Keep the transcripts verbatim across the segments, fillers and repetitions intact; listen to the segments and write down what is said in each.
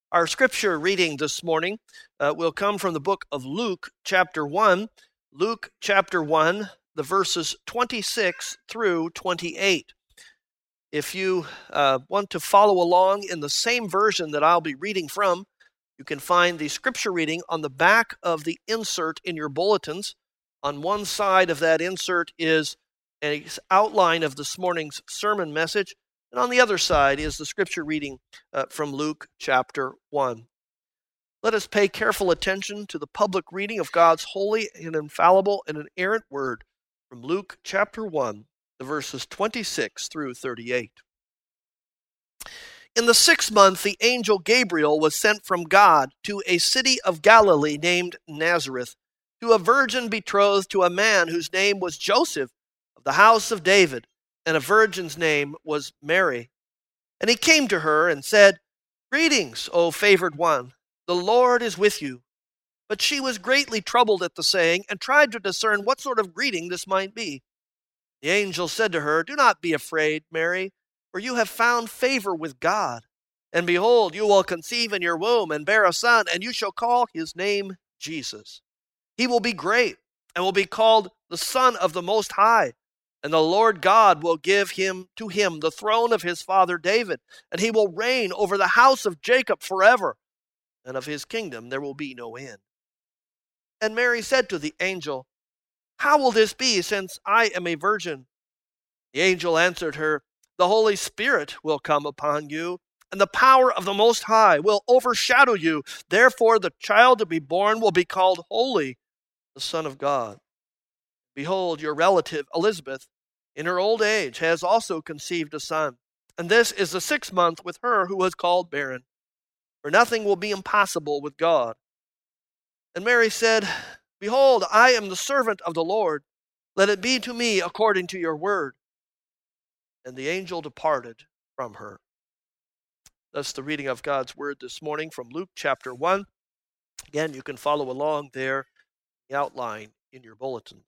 Our scripture reading this morning uh, will come from the book of Luke, chapter one. Luke, chapter one, the verses twenty-six through twenty-eight. If you uh, want to follow along in the same version that I'll be reading from, you can find the scripture reading on the back of the insert in your bulletins. On one side of that insert is an outline of this morning's sermon message, and on the other side is the scripture reading uh, from Luke chapter one. Let us pay careful attention to the public reading of God's holy and infallible and inerrant word from Luke chapter one, the verses twenty-six through thirty-eight. In the sixth month, the angel Gabriel was sent from God to a city of Galilee named Nazareth, to a virgin betrothed to a man whose name was Joseph of the house of David, and a virgin's name was Mary. And he came to her and said, "Greetings, O favored one, the Lord is with you." But she was greatly troubled at the saying, and tried to discern what sort of greeting this might be. The angel said to her, "Do not be afraid, Mary, for you have found favor with God. And behold, you will conceive in your womb and bear a son, and you shall call his name Jesus. He will be great, and will be called the Son of the Most High. And the Lord God will give him to him the throne of his father David, and he will reign over the house of Jacob forever, and of his kingdom there will be no end." And Mary said to the angel, "How will this be, since I am a virgin?" The angel answered her, "The Holy Spirit will come upon you, and the power of the Most High will overshadow you. Therefore the child to be born will be called Holy, the Son of God. Behold, your relative Elizabeth, in her old age, has also conceived a son. And this is the sixth month with her who was called barren. For nothing will be impossible with God." And Mary said, "Behold, I am the servant of the Lord. Let it be to me according to your word." And the angel departed from her. That's the reading of God's word this morning from Luke chapter one. Again, you can follow along there, the outline in your bulletins.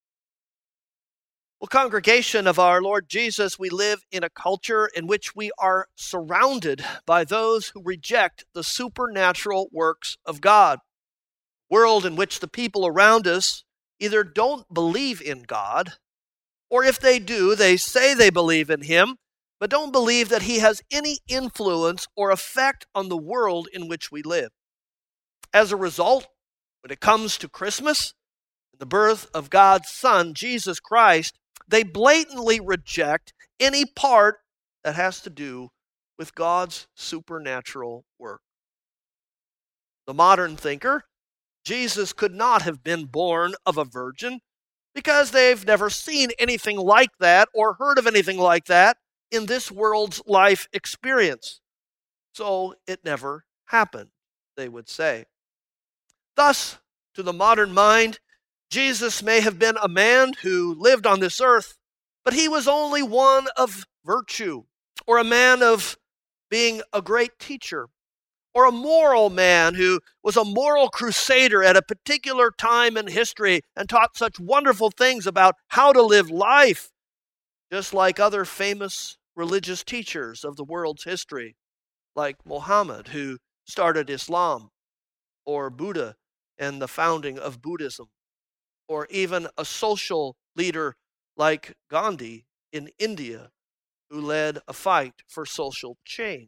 Well, congregation of our Lord Jesus, we live in a culture in which we are surrounded by those who reject the supernatural works of God. A world in which the people around us either don't believe in God, or if they do, they say they believe in him, but don't believe that he has any influence or effect on the world in which we live. As a result, when it comes to Christmas, the birth of God's Son, Jesus Christ, they blatantly reject any part that has to do with God's supernatural work. The modern thinker, Jesus could not have been born of a virgin because they've never seen anything like that or heard of anything like that in this world's life experience. So it never happened, they would say. Thus, to the modern mind, Jesus may have been a man who lived on this earth, but he was only one of virtue, or a man of being a great teacher, or a moral man who was a moral crusader at a particular time in history and taught such wonderful things about how to live life, just like other famous religious teachers of the world's history, like Muhammad, who started Islam, or Buddha and the founding of Buddhism, or even a social leader like Gandhi in India, who led a fight for social change.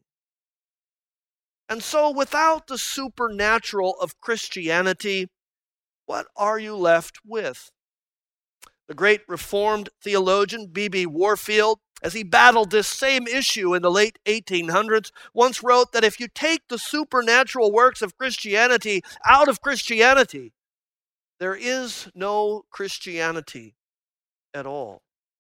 And so without the supernatural of Christianity, what are you left with? The great Reformed theologian B B Warfield, as he battled this same issue in the late eighteen hundreds, once wrote that if you take the supernatural works of Christianity out of Christianity, there is no Christianity at all.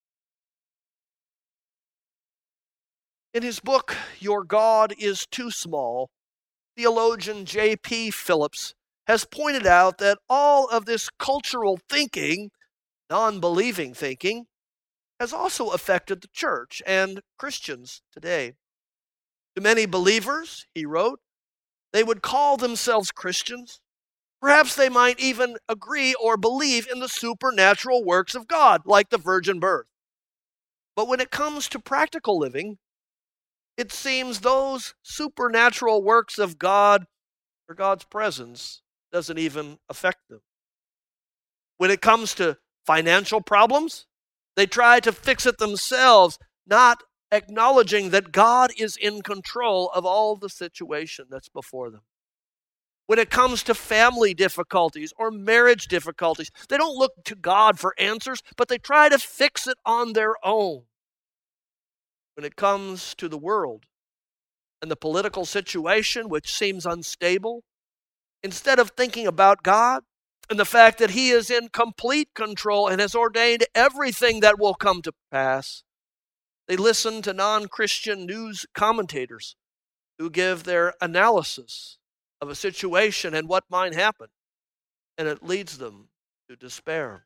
In his book, Your God is Too Small, theologian J P Phillips has pointed out that all of this cultural thinking, non-believing thinking, has also affected the church and Christians today. To many believers, he wrote, they would call themselves Christians. Perhaps they might even agree or believe in the supernatural works of God, like the virgin birth. But when it comes to practical living, it seems those supernatural works of God or God's presence doesn't even affect them. When it comes to financial problems, they try to fix it themselves, not acknowledging that God is in control of all the situation that's before them. When it comes to family difficulties or marriage difficulties, they don't look to God for answers, but they try to fix it on their own. When it comes to the world and the political situation, which seems unstable, instead of thinking about God and the fact that He is in complete control and has ordained everything that will come to pass, they listen to non-Christian news commentators who give their analysis of a situation and what might happen, and it leads them to despair.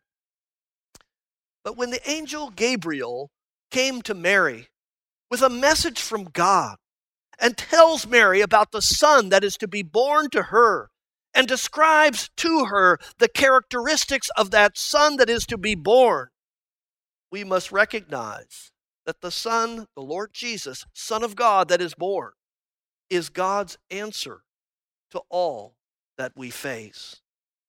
But when the angel Gabriel came to Mary with a message from God and tells Mary about the son that is to be born to her and describes to her the characteristics of that son that is to be born, we must recognize that the Son, the Lord Jesus, Son of God that is born, is God's answer to all that we face.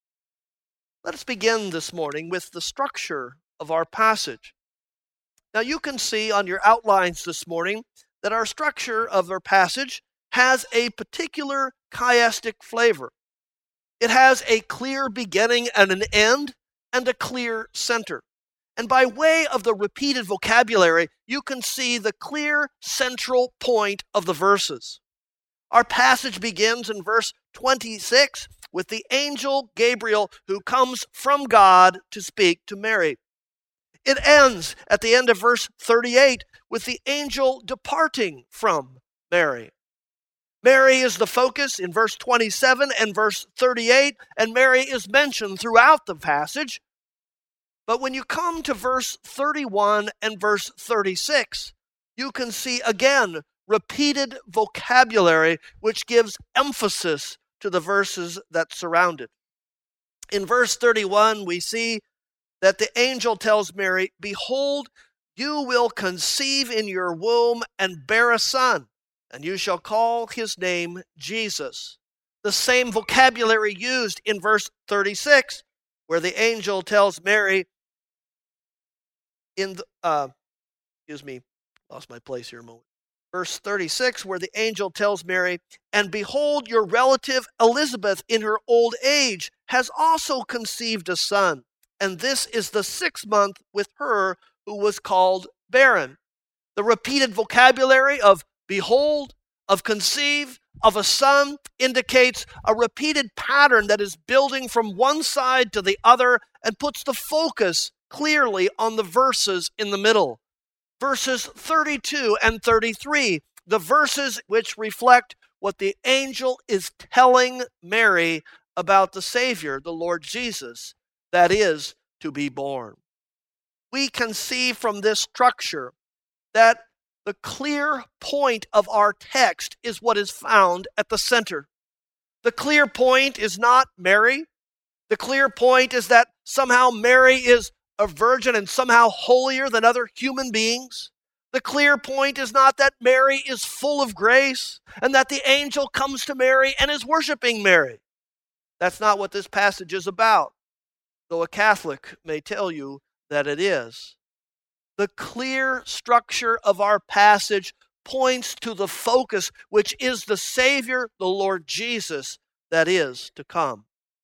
Let us begin this morning with the structure of our passage. Now you can see on your outlines this morning that our structure of our passage has a particular chiastic flavor. It has a clear beginning and an end and a clear center. And by way of the repeated vocabulary, you can see the clear central point of the verses. Our passage begins in verse twenty-six with the angel Gabriel who comes from God to speak to Mary. It ends at the end of verse thirty-eight with the angel departing from Mary. Mary is the focus in verse twenty-seven and verse thirty-eight, and Mary is mentioned throughout the passage. But when you come to verse thirty-one and verse thirty-six, you can see again repeated vocabulary which gives emphasis to the verses that surround it. In verse thirty-one, we see that the angel tells Mary, "Behold, you will conceive in your womb and bear a son, and you shall call his name Jesus." The same vocabulary used in verse thirty-six, where the angel tells Mary, in the, uh, excuse me, lost my place here a moment. Verse thirty-six, where the angel tells Mary, "And behold, your relative Elizabeth in her old age has also conceived a son, and this is the sixth month with her who was called barren." The repeated vocabulary of behold, of conceive, of a son indicates a repeated pattern that is building from one side to the other and puts the focus clearly on the verses in the middle. Verses thirty-two and thirty-three, the verses which reflect what the angel is telling Mary about the Savior, the Lord Jesus, that is to be born. We can see from this structure that the clear point of our text is what is found at the center. The clear point is not Mary. The clear point is that somehow Mary is a virgin and somehow holier than other human beings. The clear point is not that Mary is full of grace and that the angel comes to Mary and is worshiping Mary. That's not what this passage is about, though a Catholic may tell you that it is. The clear structure of our passage points to the focus, which is the Savior, the Lord Jesus, that is to come.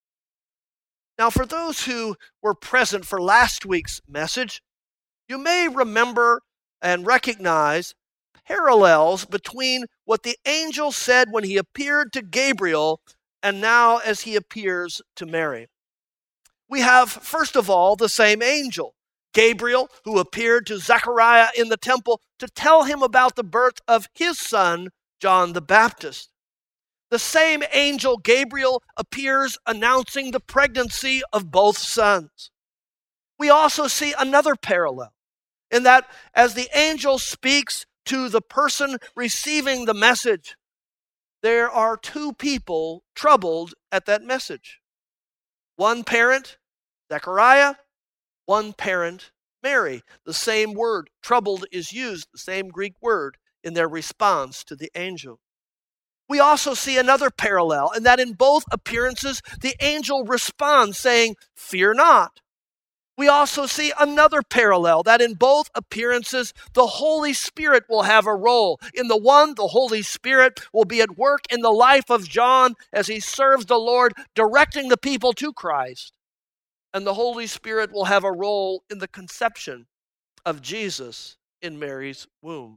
Now, for those who were present for last week's message, you may remember and recognize parallels between what the angel said when he appeared to Gabriel and now as he appears to Mary. We have, first of all, the same angel, Gabriel, who appeared to Zechariah in the temple to tell him about the birth of his son, John the Baptist. The same angel, Gabriel, appears announcing the pregnancy of both sons. We also see another parallel in that as the angel speaks to the person receiving the message, there are two people troubled at that message. One parent, Zechariah, one parent, Mary. The same word, troubled, is used, the same Greek word in their response to the angel. We also see another parallel, and that in both appearances, the angel responds saying, "Fear not." We also see another parallel, that in both appearances, the Holy Spirit will have a role. In the one, the Holy Spirit will be at work in the life of John as he serves the Lord, directing the people to Christ. And the Holy Spirit will have a role in the conception of Jesus in Mary's womb.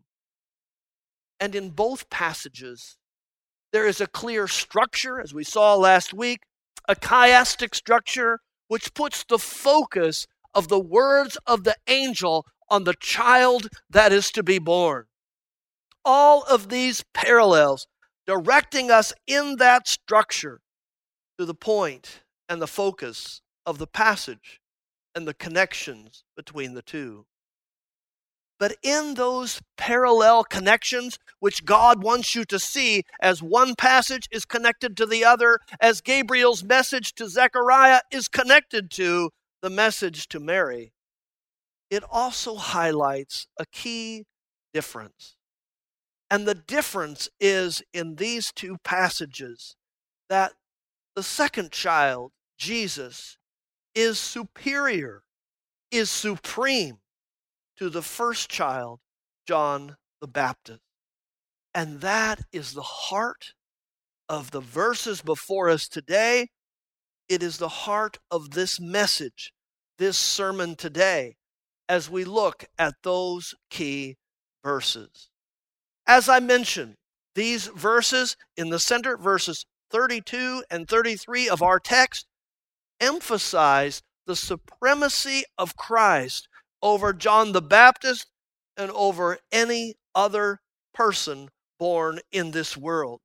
And in both passages, there is a clear structure, as we saw last week, a chiastic structure, which puts the focus of the words of the angel on the child that is to be born. All of these parallels directing us in that structure to the point and the focus of the passage and the connections between the two. But in those parallel connections, which God wants you to see as one passage is connected to the other, as Gabriel's message to Zechariah is connected to the message to Mary, it also highlights a key difference. And the difference is in these two passages that the second child, Jesus, is superior, is supreme to the first child, John the Baptist. And that is the heart of the verses before us today. It is the heart of this message, this sermon today, as we look at those key verses. As I mentioned, these verses in the center, verses thirty-two and thirty-three of our text, emphasize the supremacy of Christ over John the Baptist and over any other person born in this world.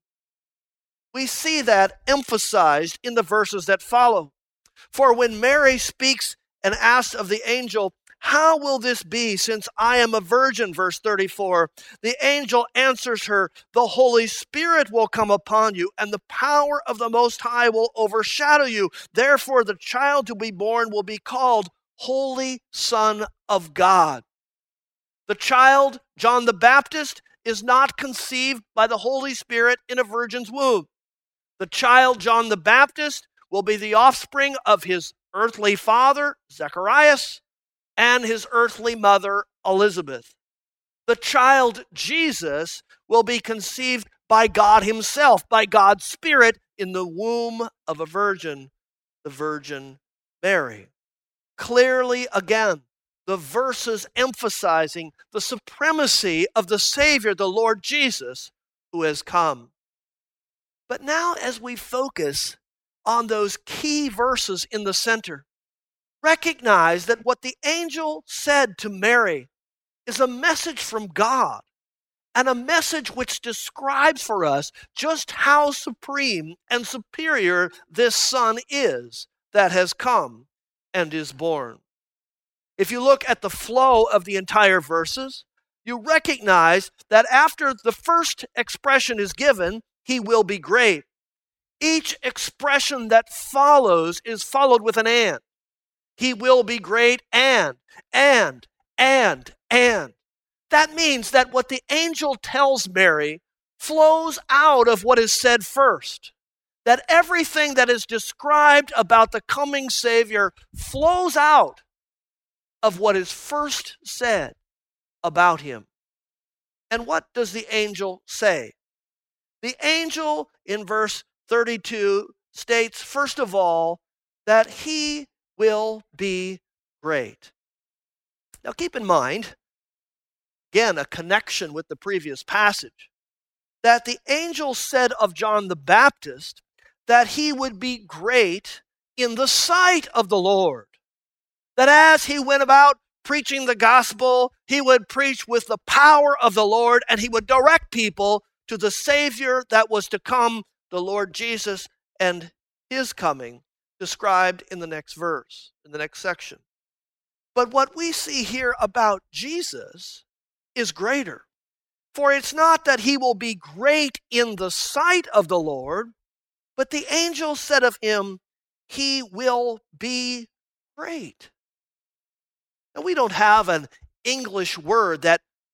We see that emphasized in the verses that follow. For when Mary speaks and asks of the angel, "How will this be since I am a virgin?" verse thirty-four, the angel answers her, "The Holy Spirit will come upon you, and the power of the Most High will overshadow you. Therefore, the child to be born will be called Holy Son of God." The child, John the Baptist, is not conceived by the Holy Spirit in a virgin's womb. The child, John the Baptist, will be the offspring of his earthly father, Zacharias, and his earthly mother, Elizabeth. The child, Jesus, will be conceived by God himself, by God's Spirit, in the womb of a virgin, the Virgin Mary. Clearly, again, the verses emphasizing the supremacy of the Savior, the Lord Jesus, who has come. But now, as we focus on those key verses in the center, recognize that what the angel said to Mary is a message from God, and a message which describes for us just how supreme and superior this Son is that has come and is born. If you look at the flow of the entire verses, you recognize that after the first expression is given, "He will be great," each expression that follows is followed with an "and." He will be great and, and, and, and. That means that what the angel tells Mary flows out of what is said first. That everything that is described about the coming Savior flows out of what is first said about him. And what does the angel say? The angel in verse thirty-two states, first of all, that he will be great. Now keep in mind, again, a connection with the previous passage, that the angel said of John the Baptist that he would be great in the sight of the Lord. That as he went about preaching the gospel, he would preach with the power of the Lord, and he would direct people to the Savior that was to come, the Lord Jesus, and his coming, described in the next verse, in the next section. But what we see here about Jesus is greater. For it's not that he will be great in the sight of the Lord, but the angel said of him, he will be great. Now, we don't have an English word that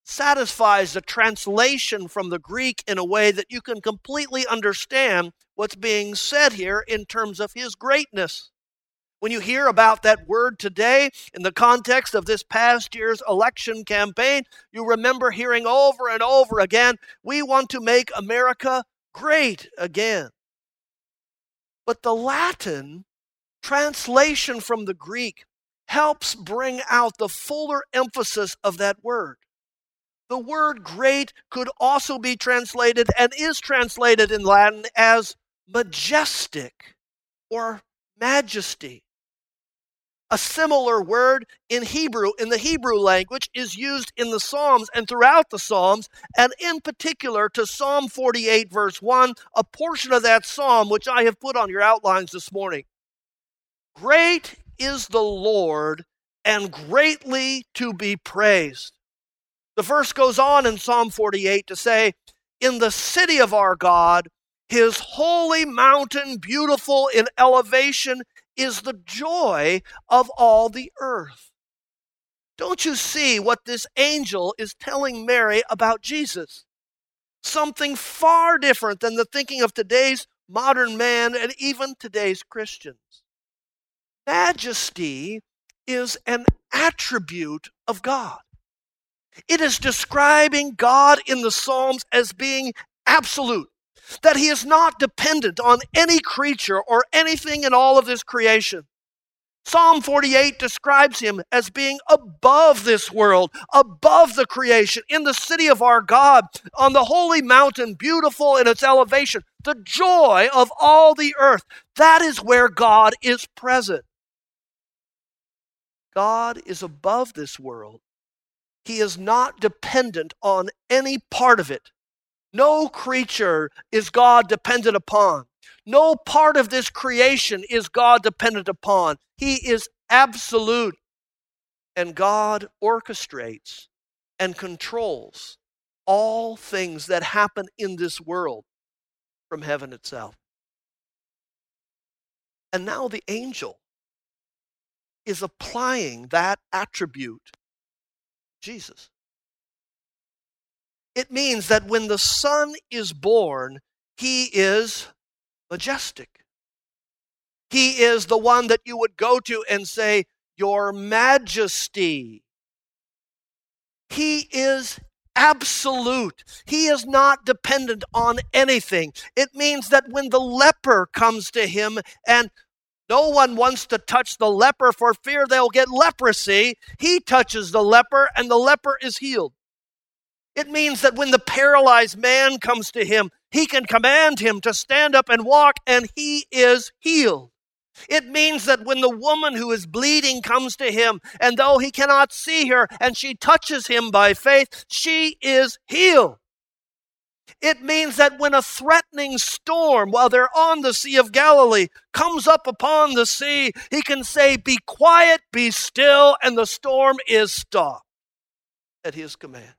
satisfies the translation from the Greek in a way that you can completely understand what's being said here in terms of his greatness. When you hear about that word today in the context of this past year's election campaign, you remember hearing over and over again, we want to make America great again. But the Latin translation from the Greek helps bring out the fuller emphasis of that word. The word great could also be translated and is translated in Latin as majestic or majesty. A similar word in Hebrew, in the Hebrew language, is used in the Psalms and throughout the Psalms, and in particular to Psalm forty-eight, verse one, a portion of that psalm which I have put on your outlines this morning. Great is the Lord and greatly to be praised. The verse goes on in Psalm forty-eight to say, in the city of our God, his holy mountain, beautiful in elevation, is the joy of all the earth. Don't you see what this angel is telling Mary about Jesus? Something far different than the thinking of today's modern man and even today's Christians. Majesty is an attribute of God. It is describing God in the Psalms as being absolute, that he is not dependent on any creature or anything in all of this creation. Psalm forty-eight describes him as being above this world, above the creation, in the city of our God, on the holy mountain, beautiful in its elevation, the joy of all the earth. That is where God is present. God is above this world. He is not dependent on any part of it. No creature is God dependent upon. No part of this creation is God dependent upon. He is absolute. And God orchestrates and controls all things that happen in this world from heaven itself. And now the angel is applying that attribute to Jesus. It means that when the Son is born, he is majestic. He is the one that you would go to and say, Your Majesty. He is absolute. He is not dependent on anything. It means that when the leper comes to him and no one wants to touch the leper for fear they'll get leprosy, he touches the leper and the leper is healed. It means that when the paralyzed man comes to him, he can command him to stand up and walk, and he is healed. It means that when the woman who is bleeding comes to him, and though he cannot see her, and she touches him by faith, she is healed. It means that when a threatening storm, while they're on the Sea of Galilee, comes up upon the sea, he can say, Be quiet, be still, and the storm is stopped at his command.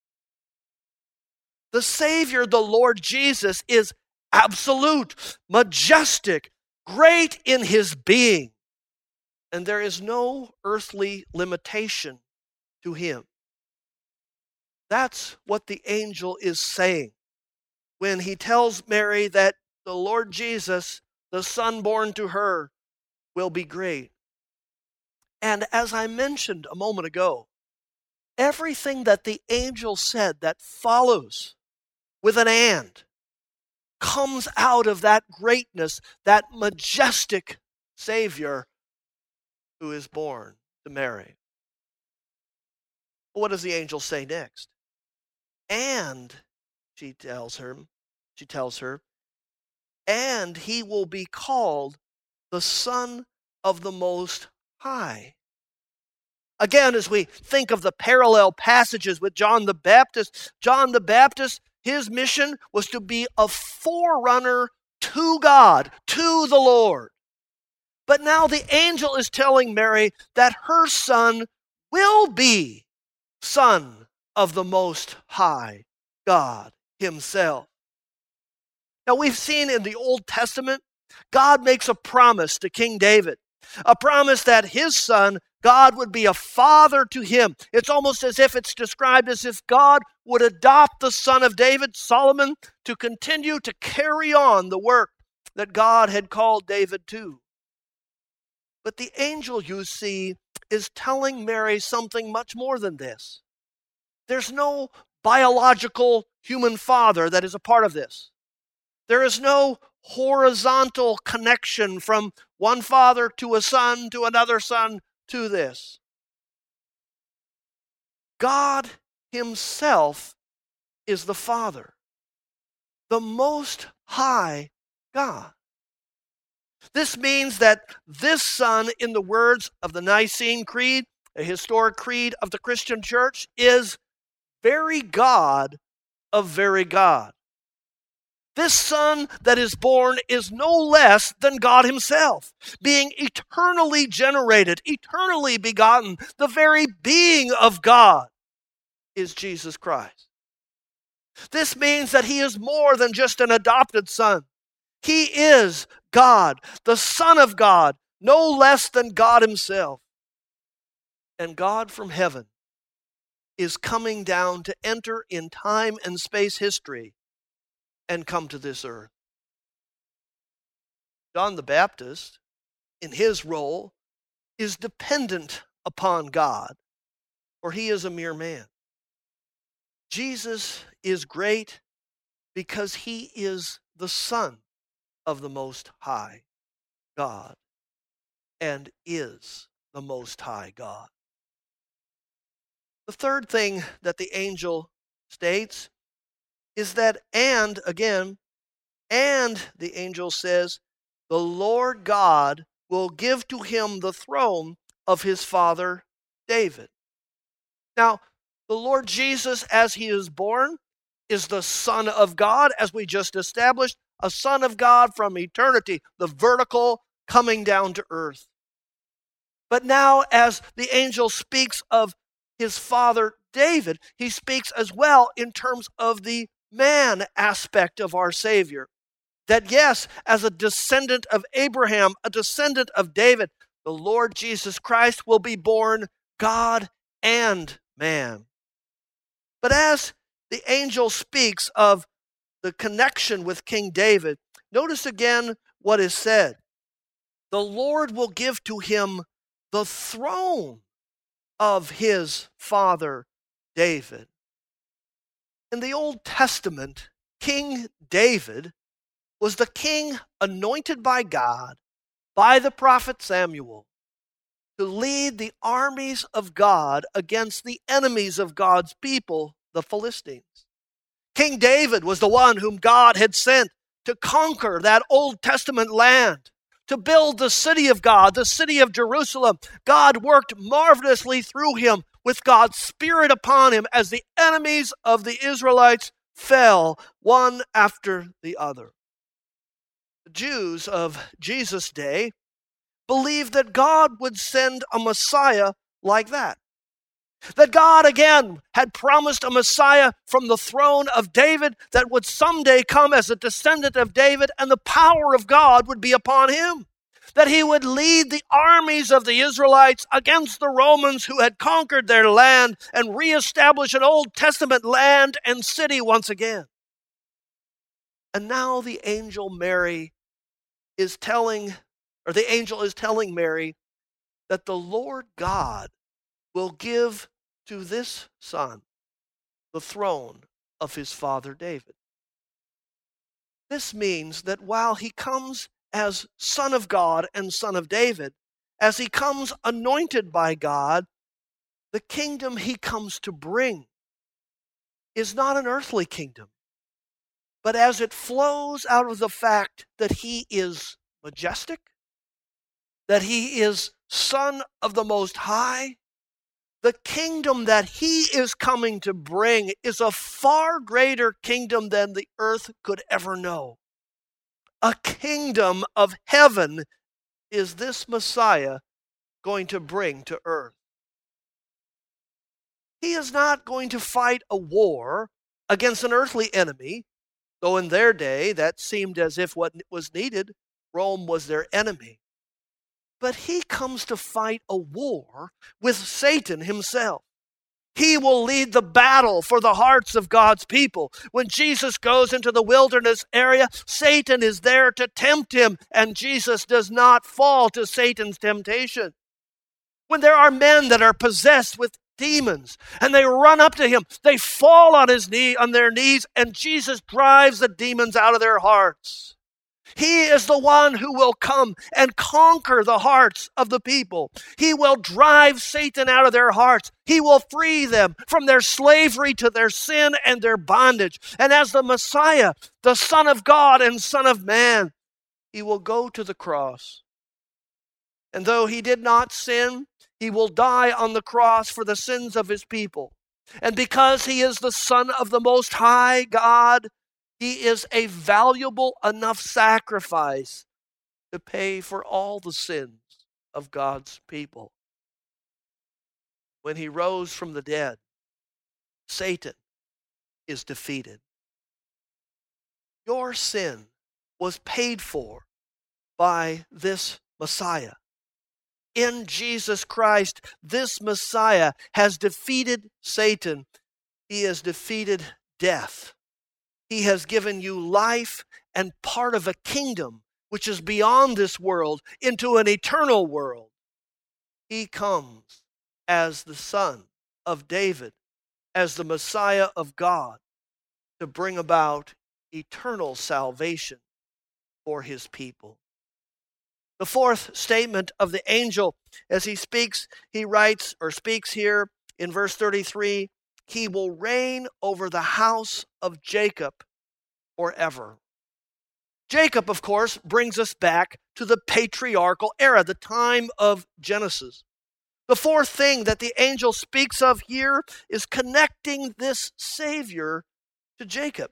The Savior, the Lord Jesus, is absolute, majestic, great in his being. And there is no earthly limitation to him. That's what the angel is saying when he tells Mary that the Lord Jesus, the Son born to her, will be great. And as I mentioned a moment ago, everything that the angel said that follows with an and comes out of that greatness, that majestic Savior who is born to Mary. What does the angel say next? And she tells her, she tells her, and he will be called the Son of the Most High. Again, as we think of the parallel passages with John the Baptist, John the Baptist, his mission was to be a forerunner to God, to the Lord. But now the angel is telling Mary that her son will be Son of the Most High, God himself. Now we've seen in the Old Testament, God makes a promise to King David, a promise that his son, God would be a father to him. It's almost as if it's described as if God would adopt the son of David, Solomon, to continue to carry on the work that God had called David to. But the angel, you see, is telling Mary something much more than this. There's no biological human father that is a part of this. There is no horizontal connection from one father to a son to another son to this. God himself is the Father, the Most High God. This means that this Son, in the words of the Nicene Creed, a historic creed of the Christian church, is very God of very God. This Son that is born is no less than God himself, being eternally generated, eternally begotten. The very being of God is Jesus Christ. This means that he is more than just an adopted son. He is God, the Son of God, no less than God himself. And God from heaven is coming down to enter in time and space history and come to this earth. John the Baptist, in his role, is dependent upon God, for he is a mere man. Jesus is great because he is the Son of the Most High God and is the Most High God. The third thing that the angel states is that, and again, and the angel says, the Lord God will give to him the throne of his father David. Now, the Lord Jesus, as he is born, is the Son of God, as we just established, a Son of God from eternity, the vertical coming down to earth. But now, as the angel speaks of his father David, he speaks as well in terms of the man aspect of our Savior. That yes, as a descendant of Abraham, a descendant of David, the Lord Jesus Christ will be born God and man. But as the angel speaks of the connection with King David, notice again what is said. The Lord will give to him the throne of his father David. In the Old Testament, King David was the king anointed by God, by the prophet Samuel, to lead the armies of God against the enemies of God's people, the Philistines. King David was the one whom God had sent to conquer that Old Testament land, to build the city of God, the city of Jerusalem. God worked marvelously through him with God's Spirit upon him as the enemies of the Israelites fell one after the other. The Jews of Jesus' day believed that God would send a Messiah like that. That God again had promised a Messiah from the throne of David that would someday come as a descendant of David, and the power of God would be upon him. That he would lead the armies of the Israelites against the Romans who had conquered their land and reestablish an Old Testament land and city once again. And now the angel Mary is telling, or the angel is telling Mary that the Lord God will give to this son the throne of his father David. This means that while he comes as Son of God and Son of David, as he comes anointed by God, the kingdom he comes to bring is not an earthly kingdom, but as it flows out of the fact that he is majestic, that he is Son of the Most High, the kingdom that he is coming to bring is a far greater kingdom than the earth could ever know. A kingdom of heaven is this Messiah going to bring to earth. He is not going to fight a war against an earthly enemy, though in their day that seemed as if what was needed, Rome was their enemy. but he comes to fight a war with Satan himself. He will lead the battle for the hearts of God's people. When Jesus goes into the wilderness area, Satan is there to tempt him, and Jesus does not fall to Satan's temptation. When there are men that are possessed with demons and they run up to him, they fall on his knee, on their knees, and Jesus drives the demons out of their hearts. He is the one who will come and conquer the hearts of the people. He will drive Satan out of their hearts. He will free them from their slavery to their sin and their bondage. And as the Messiah, the Son of God and Son of Man, he will go to the cross. And though he did not sin, he will die on the cross for the sins of his people. And because he is the Son of the Most High God, he is a valuable enough sacrifice to pay for all the sins of God's people. When he rose from the dead, Satan is defeated. Your sin was paid for by this Messiah. In Jesus Christ, this Messiah has defeated Satan. He has defeated death. He has given you life and part of a kingdom which is beyond this world into an eternal world. He comes as the Son of David, as the Messiah of God, to bring about eternal salvation for his people. The fourth statement of the angel, as he speaks, he writes or speaks here in verse thirty-three, he will reign over the house of Jacob forever. Jacob, of course, brings us back to the patriarchal era, the time of Genesis. The fourth thing that the angel speaks of here is connecting this Savior to Jacob.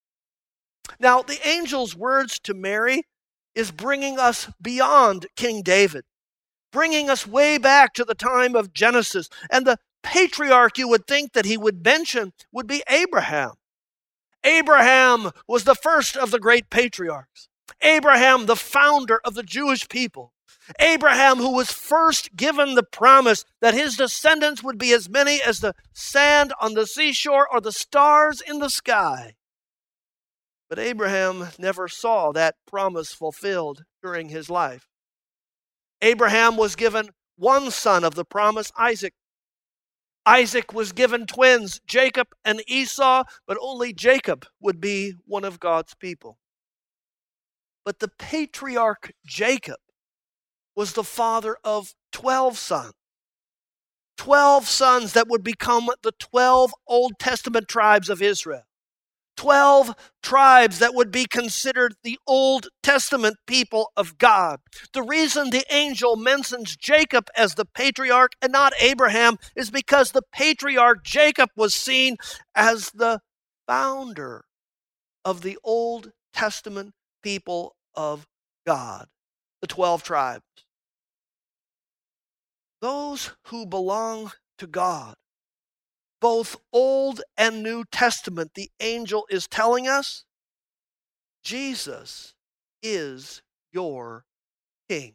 Now, the angel's words to Mary is bringing us beyond King David, bringing us way back to the time of Genesis. And the patriarch you would think that he would mention would be Abraham. Abraham was the first of the great patriarchs. Abraham, the founder of the Jewish people. Abraham, who was first given the promise that his descendants would be as many as the sand on the seashore or the stars in the sky. But Abraham never saw that promise fulfilled during his life. Abraham was given one son of the promise, Isaac. Isaac was given twins, Jacob and Esau, but only Jacob would be one of God's people. But the patriarch Jacob was the father of twelve sons. Twelve sons that would become the twelve Old Testament tribes of Israel. Twelve tribes that would be considered the Old Testament people of God. The reason the angel mentions Jacob as the patriarch and not Abraham is because the patriarch Jacob was seen as the founder of the Old Testament people of God, the twelve tribes. Those who belong to God, both Old and New Testament, the angel is telling us, Jesus is your King.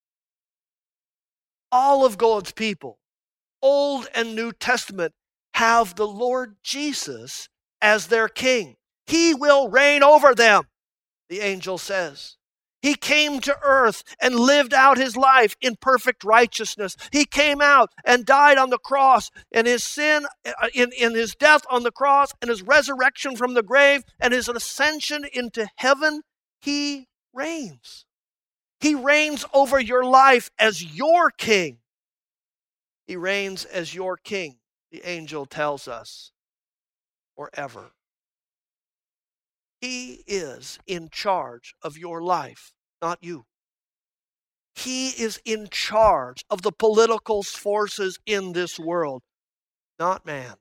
All of God's people, Old and New Testament, have the Lord Jesus as their King. He will reign over them, the angel says. He came to earth and lived out his life in perfect righteousness. He came out and died on the cross, and his sin, in, in his death on the cross, and his resurrection from the grave, and his ascension into heaven, he reigns. He reigns over your life as your King. He reigns as your King, the angel tells us, forever. He is in charge of your life, not you. He is in charge of the political forces in this world, not man.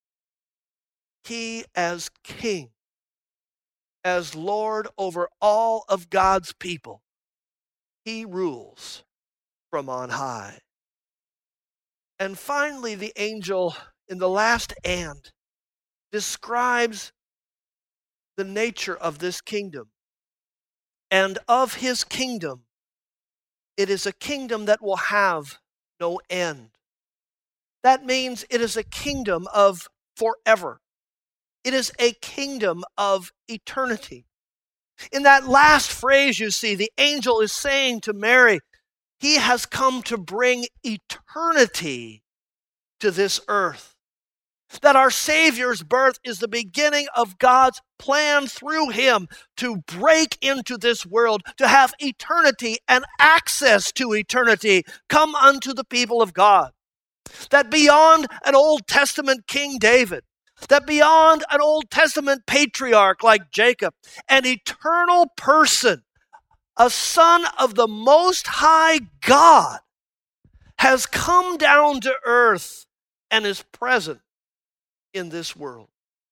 He, as King, as Lord over all of God's people, he rules from on high. And finally, the angel in the last and describes the nature of this kingdom. And of his kingdom, it is a kingdom that will have no end. That means it is a kingdom of forever. It is a kingdom of eternity. In that last phrase, you see, the angel is saying to Mary, he has come to bring eternity to this earth. That our Savior's birth is the beginning of God's plan through him to break into this world, to have eternity and access to eternity come unto the people of God. That beyond an Old Testament King David, that beyond an Old Testament patriarch like Jacob, an eternal person, a son of the Most High God, has come down to earth and is present in this world.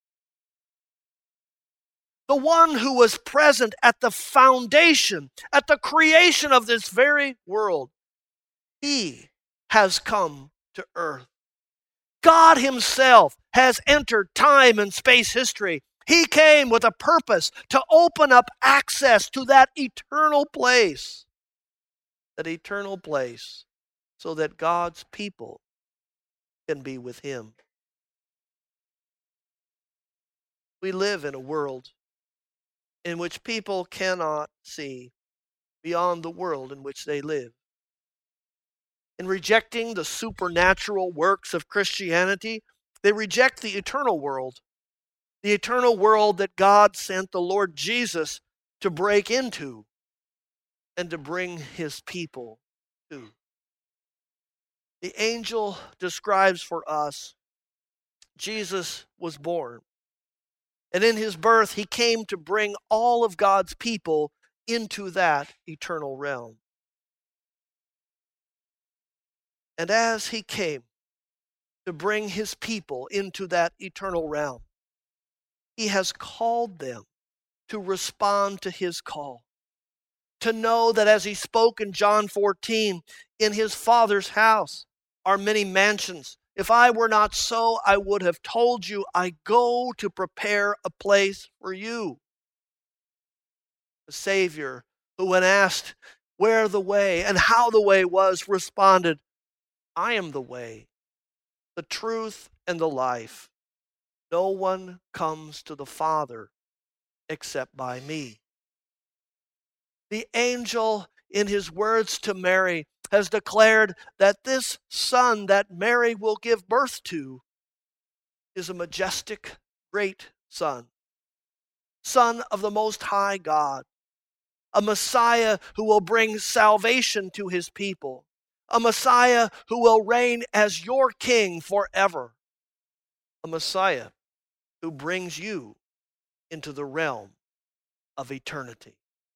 The one who was present at the foundation, at the creation of this very world, he has come to earth. God himself has entered time and space history. He came with a purpose to open up access to that eternal place, that eternal place, so that God's people can be with him. We live in a world in which people cannot see beyond the world in which they live. In rejecting the supernatural works of Christianity, they reject the eternal world, the eternal world that God sent the Lord Jesus to break into and to bring his people to. The angel describes for us Jesus was born. And in his birth, he came to bring all of God's people into that eternal realm. And as he came to bring his people into that eternal realm, he has called them to respond to his call. To know that as he spoke in John fourteen, in his Father's house are many mansions. If I were not so, I would have told you, I go to prepare a place for you. The Savior, who when asked where the way and how the way was, responded, I am the way, the truth, and the life. No one comes to the Father except by me. The angel, in his words to Mary, has declared that this son that Mary will give birth to is a majestic, great son, son of the Most High God, a Messiah who will bring salvation to his people, a Messiah who will reign as your king forever, a Messiah who brings you into the realm of eternity.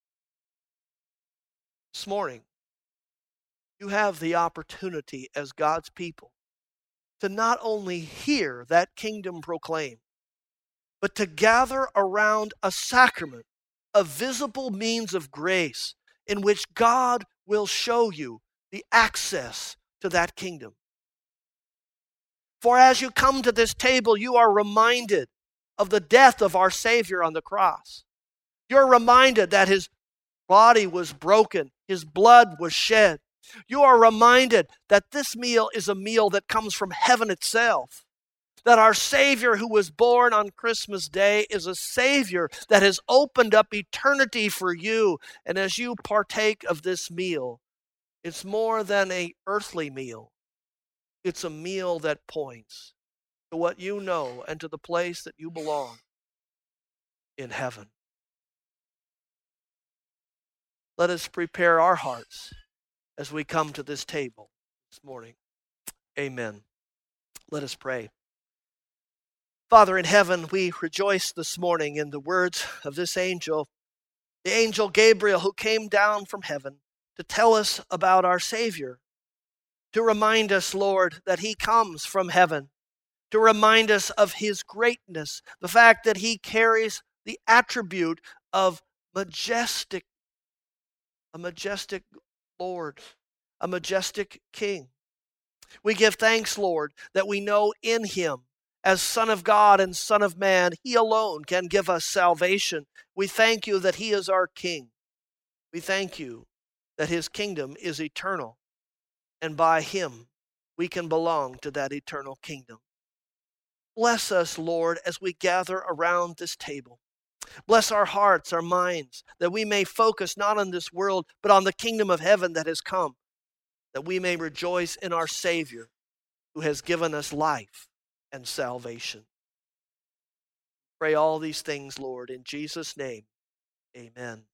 This morning, you have the opportunity as God's people to not only hear that kingdom proclaimed, but to gather around a sacrament, a visible means of grace in which God will show you the access to that kingdom. For as you come to this table, you are reminded of the death of our Savior on the cross. You're reminded that his body was broken, his blood was shed. You are reminded that this meal is a meal that comes from heaven itself. That our Savior who was born on Christmas Day is a Savior that has opened up eternity for you. And as you partake of this meal, it's more than an earthly meal. It's a meal that points to what you know and to the place that you belong in heaven. Let us prepare our hearts as we come to this table this morning. Amen. Let us pray. Father in heaven, we rejoice this morning in the words of this angel, the angel Gabriel, who came down from heaven to tell us about our Savior, to remind us, Lord, that he comes from heaven, to remind us of his greatness, the fact that he carries the attribute of majestic, a majestic Lord, a majestic King. We give thanks, Lord, that we know in him, as Son of God and Son of Man, he alone can give us salvation. We thank you that he is our King. We thank you that his kingdom is eternal, and by him we can belong to that eternal kingdom. Bless us, Lord, as we gather around this table. Bless our hearts, our minds, that we may focus not on this world, but on the kingdom of heaven that has come, that we may rejoice in our Savior who has given us life and salvation. Pray all these things, Lord, in Jesus' name. Amen.